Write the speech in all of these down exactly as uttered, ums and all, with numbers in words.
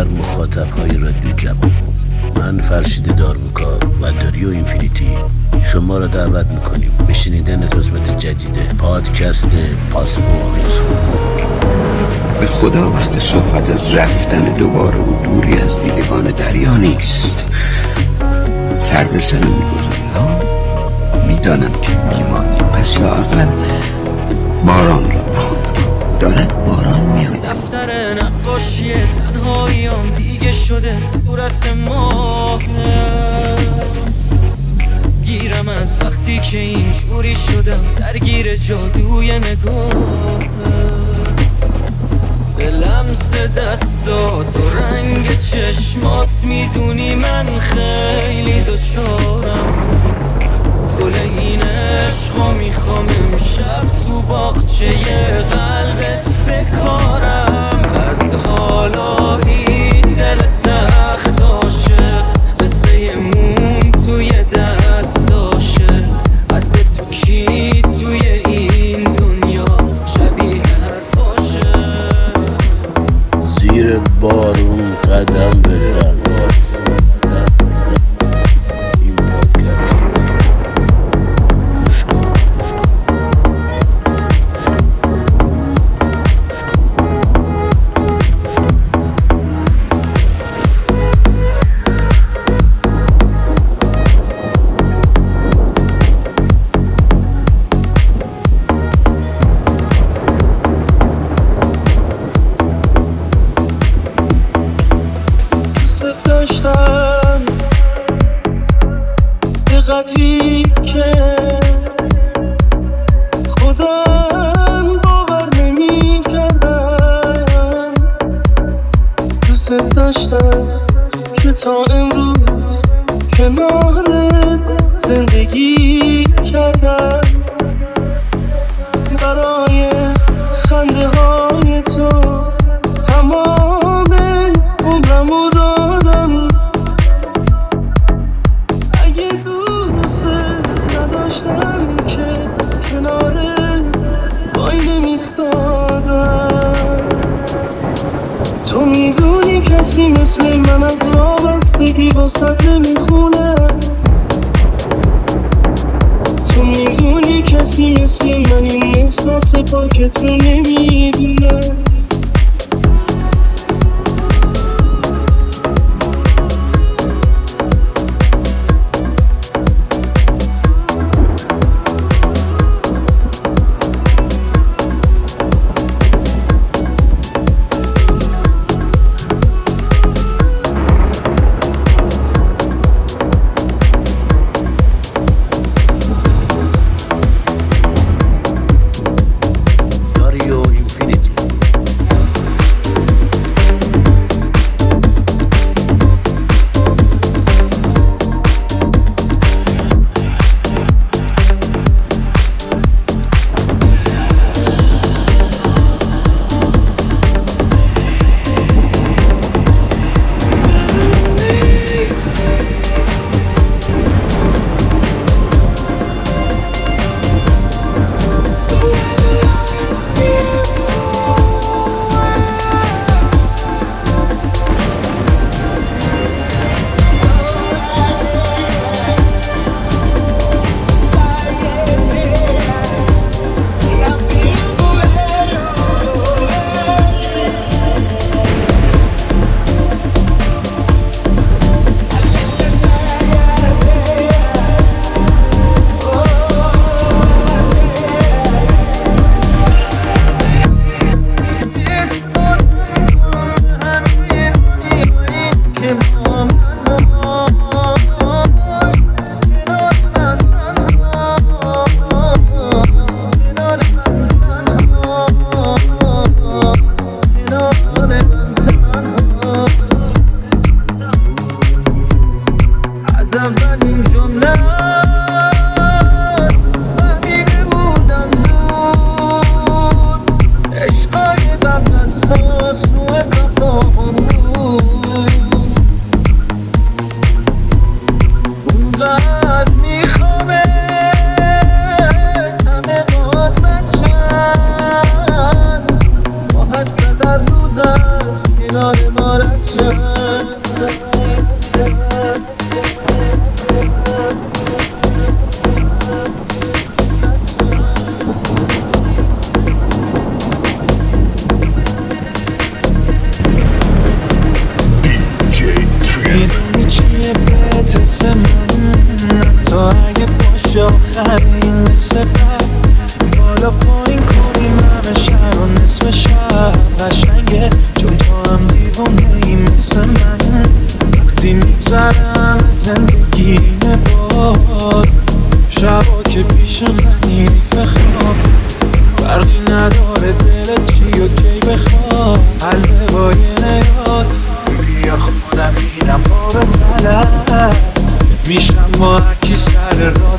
بر مخاطب‌های رادیو جوان. من فرشید داربکا و داریو اینفینیتی شما را دعوت میکنیم به شنیدن قسمت جدید پادکست پاسپورت. به خدا وقت صحبت از رفتن دوباره و دوری از دیدگان دریا نیست. سر به سر میگذاری ها. میدانم که میمانی، پس لااقل باران را دارد باران میاد. دفتر نقاشی تنهاییام دیگه شده صورت ماه. گیرم از وقتی که اینجوری شدم درگیر جادوی نگاه. به لمس دستات و رنگ چشمات میدونی من خیلی دوچارم. گل این عشقا میخوام امشب تو باغچه قلبت بکارم. از حالا این دل سخت عاشق قصه موم توی دستاشه. قد تو کی توی این دنیا شبیه حرفاشه. زیر بارون قدم بزن. داشتم به قدری که خودم باور نمی کردم. دوست داشتم که تا امروز کنارت زندگی کردم. برای خنده های تو تمام عمرمو دادم. اگه دوست نداشتم که کنارت وای نمیستادم. تو میدونی کسی مثل من از وابستگی واسط نمیخونه. تو میدونی کسی مثل من این احساس پاکت رو نمیدونه.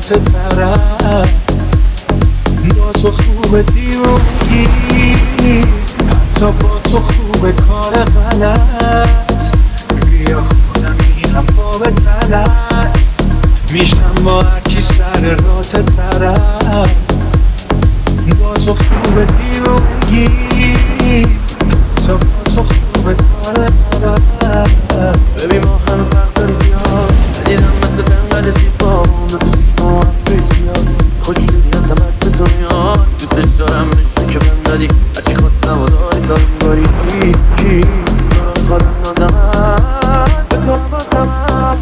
رات طرف با تو خوبه دیوونگی، حتی با تو خوبه کار غلط. بیا خودم میرم با به طلب، میشم با هرکی سر رات طرف. با تو خوبه دیوونگی، حتی با تو خوبه کار غلط. ببین ما همه فرق داری زیاد، ندیدم مثل بنقل زیبا اون تو چشم و حبی زیاد. خوشگلی هستم بد به تو میاد، دوستش دارم نشون که بهم دادی، هرچی خواستم و داری تا میباری. کی تو را خودم نازمم، به تو بازمم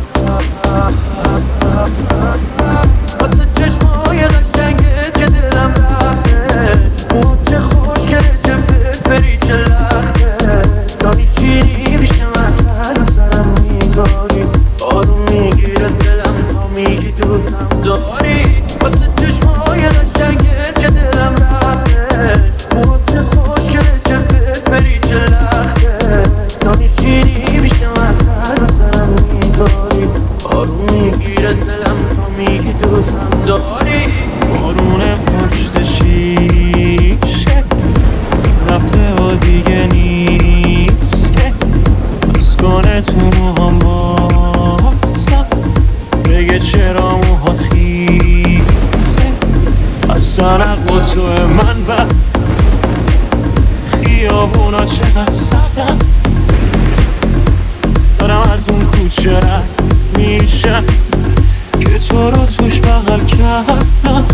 واسه چشمای قشنگت که دلم رفتش. موها چه خوشگله چه فرفری چه لختش. دانی شیری بیشتم از سر و سرم میذاری، آروم میگیره دلم تا میگی دوستم داری. واسه چشمای قشنگت که دلم رفتش. موها چه خوشگله چه فرفری چه لختش. دانی شیری بیشتم از سر و سرم میذاری، آروم میگیره دلم تا میگی دوستم داری. بارون پشت شیشه رفته و دیگه نیست که اسکنه تو موهام بازم بگه چرا موهات خیسه. از سرق و تو من و خیابونا چقدر سردم، دارم از اون کوچه رد میشم که تو رو توش بغل کردم.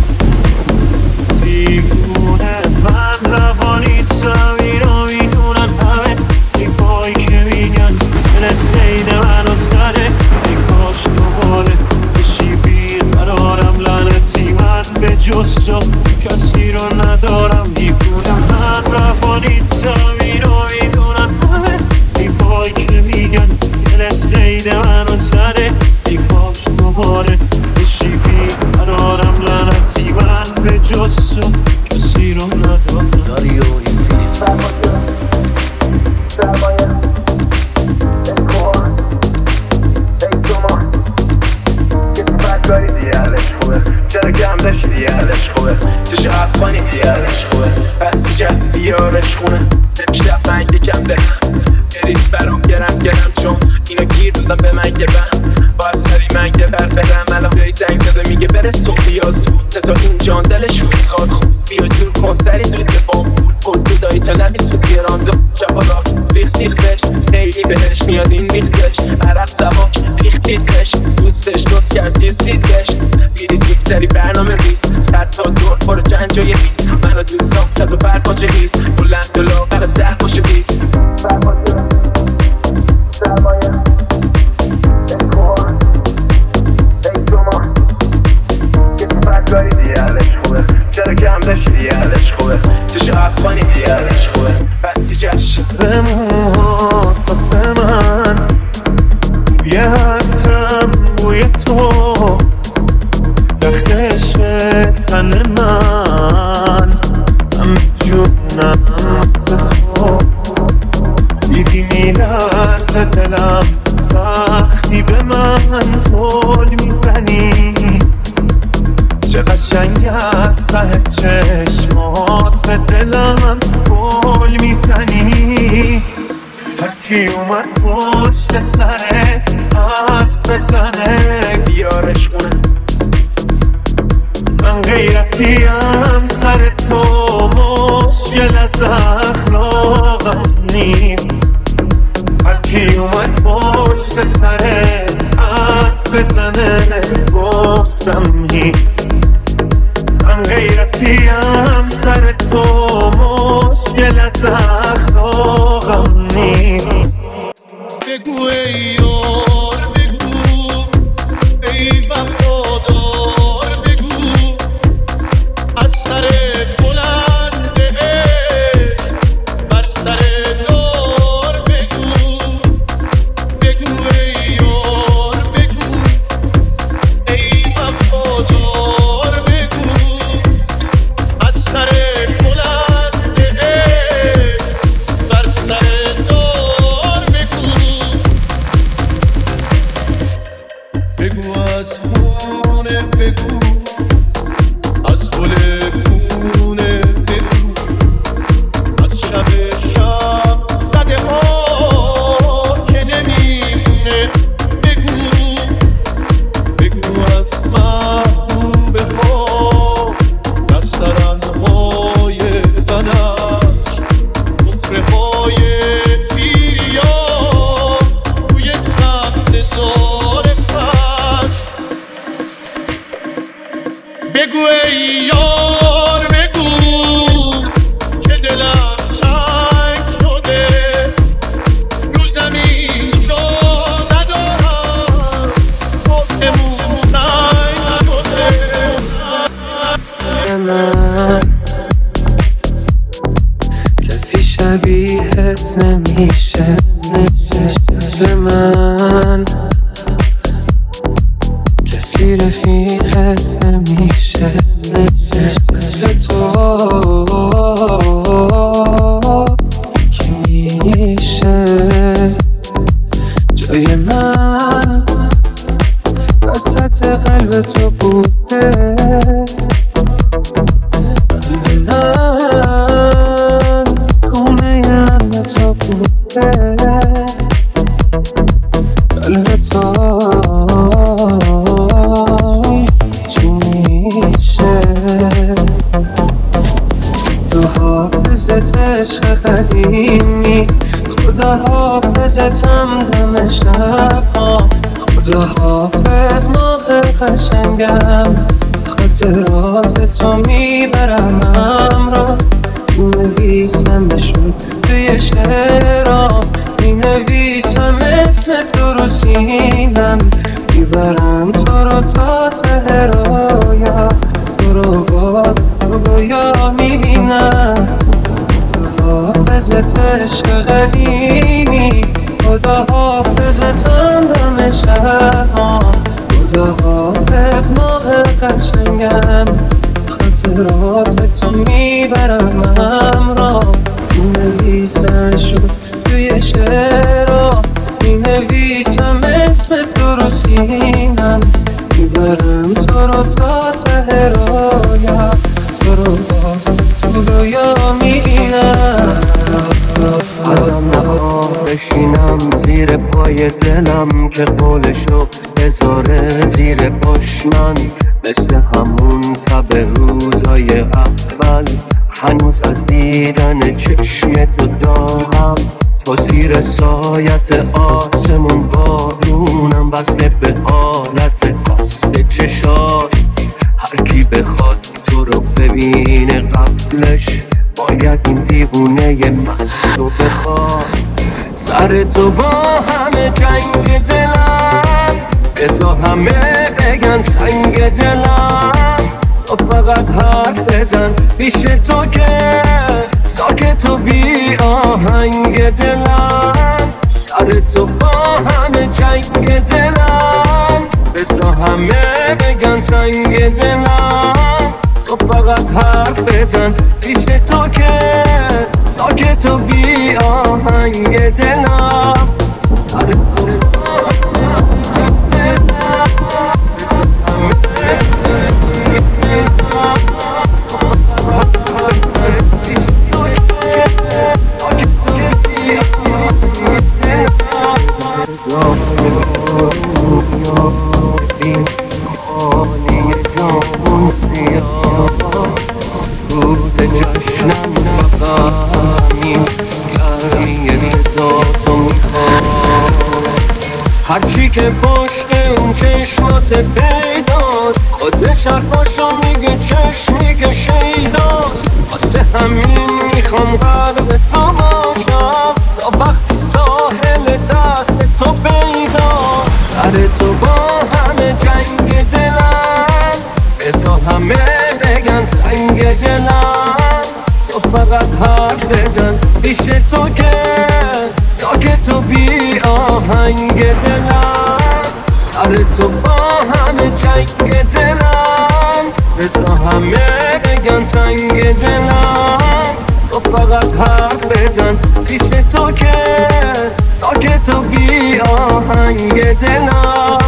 دیوونه من روانی زمین رو میدونن همه دیپایی که میگن دلت قید منو زده. ای کاش دوباره بشی بیقرارم لعنتی، من به جز تو کسی رو ندارم. دیوونه من روانی زمین رو میدونن همه دیپایی که میگن دلت قید منو زده. ای کاش دوباره بشی بیقرارم لعنتی، من به جز تو کسی رو ندارم. داریو اینفینیتی سرمایه انکار ای دوما کسی بدکاری دیگه حالش خوبه، چرا کم داشتی دیگه حالش خوبه، چشو افغانی دیگه حالش خوبه، بستی جد دیارش خونه. نمیشتب من یکم دلم بریز برام گرم گرم، چون اینو گیر دادم به من گرم. باز سری من گرم برم الان بیایی زنگ زده میگه بره صبح بیا زود، سه تا این جان دلش میخواد خوب بیا جور کنستری زود به بام بود بود بودایی تا نبی سود گراندو جبا راست سیخ سیخ بش خیلی بهش میاد این بیلدش عرق سواک ریخ بیدش دوستش دوست کرد یه سیدش بیریز دیب سری برنامه ریز حتی دور برو جنجای بیز منو دوست هم تد و برپاچه هیز بلند و لاغر سر باشه بیز سرمایه انکار ای دوما کسی بدکاری دیگه حالش خوبه، چرا کم داشتی دیگه حالش خوبه، چشو افغانی دیگه حالش خوبه، بستی جشن شب موهات واسه من یه عطرم بوی تو رخت عشق تن من همه جونم واسه تو. دیدی میلرزه دلم وقتی به من زل میزنی، چه قشنگ از ته چشمات به دلم گل میزنی. هرکی اومد پشت سرت حرف بزنه بیارش خونه، من غیرتیم سر تو مشکل از اخلاقم نیست. هرکی اومد پشت سرت حرف بزنه گفتم هیست. من غیرتیم سر تو مشکل از اخلاقم نیست. بگو ای یار بگو ای وفادار بگو از سر بلند عشق بر سر دار بگو. بگو ای یار بگو ای وفادار بگو از سر بلند نمیشه مثل من، کسی رفیقت نمیشه مثل تو کی میشه جای من وسط قلب تو بوده، قلب من خونه قلب تو بوده، قلب تو چی میشه تو حافظت عشق قدیمی، خدا حافظتم دم شب ها، خدا حافظ ماه قشنگم، خاطرات تو میبرم همراه، مینویسمشون توی شعرام، مینویسم اسم تو رو سینم، میبرم تو رو تا ته رویا، تو رو با رویا میبینم، حافظت عشق قدیمی، خدا حافظتم دم شب، خدا حافظ ماه قشنگم، خاطرات تو میبرم همراه، مینویسمشون توی شعرها، مینویسم اسم تو رو سینم، میبرم تو رو تا ته رویا، تو رو باز تو رویا میبینم. ازم نخواه بشینم زیر پای دلم که قولشو بذاره زیر پاش، من مثل همون تب روزای اول هنوز از دیدن چشم تو داغم، تو زیر سایت آسمون بارونم، وصله به حالت قصد چشات، هر کی بخواد تو رو ببینه قبلش باید این دیوونه مست رو بخواد، سر تو با همه جنگ دلم، بذار همه بگن سنگ دلم، تو فقط حرف بزن پیش تو که ساکت و بی آهنگ دلم، سر تو با همه جنگ دلم، بذار همه بگن سنگ دلم، تو فقط حرف بزن پیش تو که ساکت و بی آهنگ دلم، سر تو با همه جنگ دلم، بذار همه بگن سنگ دلم، تو فقط حرف بزن پیش تو که ساکت و بی آهنگ دلم. خالی جامون سیاه سکوت جشنم، فقط همین گرمی صدا تو میخواد، هرچی که پشت اون چشمات پیداست، خودش حرفاشو میگه چشمی که شیداست، واسه همین میخوام غرق تو باشم تا وقتی ساحل دست تو پیداست، سر تو با همه جنگ دلم، بذار همه بگن سنگ دلم، تو فقط حرف بزن پیش تو که ساکت و بی آهنگ دلم، سر تو با همه جنگ دلم، بذار همه بگن سنگ دلم، تو فقط حرف بزن پیش تو که ساکت و بی آهنگ دلم.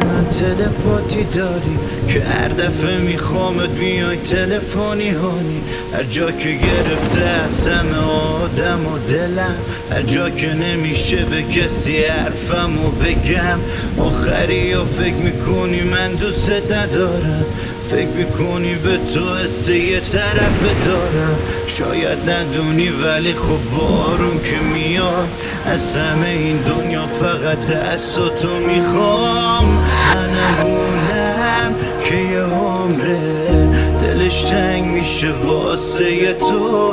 من تلپاتی داری که هر دفعه میخوامت میای تلفنی هانی، هر جا که گرفته از همه آدم و دلم، هر جا که نمیشه به کسی حرفمو بگم. آخری یا فکر میکنی من دوست ندارم، فکر میکنی به تو حس یه طرف دارم. شاید ندونی ولی خب بارون که میاد از همه این دنیا فقط دستاتو میخوام. منمونم که یه عمره دلش تنگ میشه واسه تو،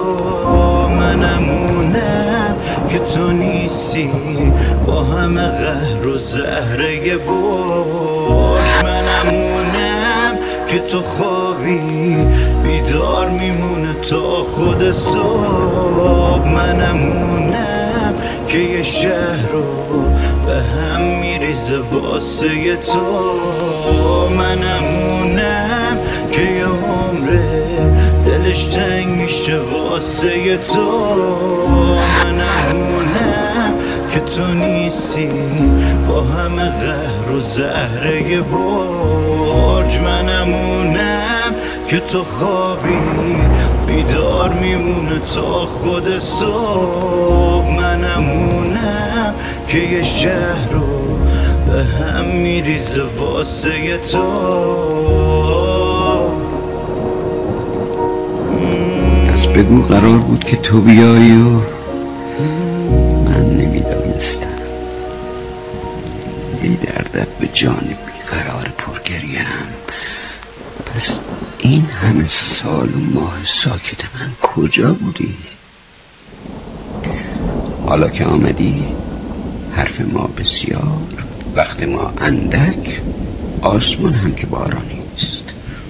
منمونم که تو نیستی با همه قهر و زهره برج. منمونم که تو خوابی بیدار میمونه تا خود صبح. منمونم که یه شهر رو به هم میریزه واسه تو. منمونم که یه عمره دلش تنگ میشه واسه تو. منمونم که تو نیستی با همه قهر و زهره برج. منمونم که تو خوابی بیدار میمونه تا خود صبح. منمونم که یه شهر رو به هم میریزه واسه تو. پس بگو قرار بود که تو بیایی و من نمیدانستم. ای دردت به جان بیقرار پرگریم. پس این همه سال و ماه ساکت من کجا بودی؟ حالا که آمدی حرف ما بسیار، وقت ما اندک، آسمان هم که بارانی است.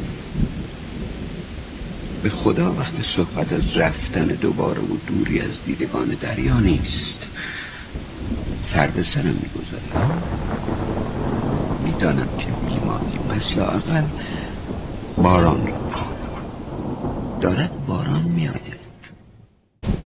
به خدا وقت صحبت از رفتن دوباره و دوری از دیدگان دریا نیست. سر به سرم میگذاری. میدانم که میمانی، پس لااقل باران را پا نکن. دارد باران میآید.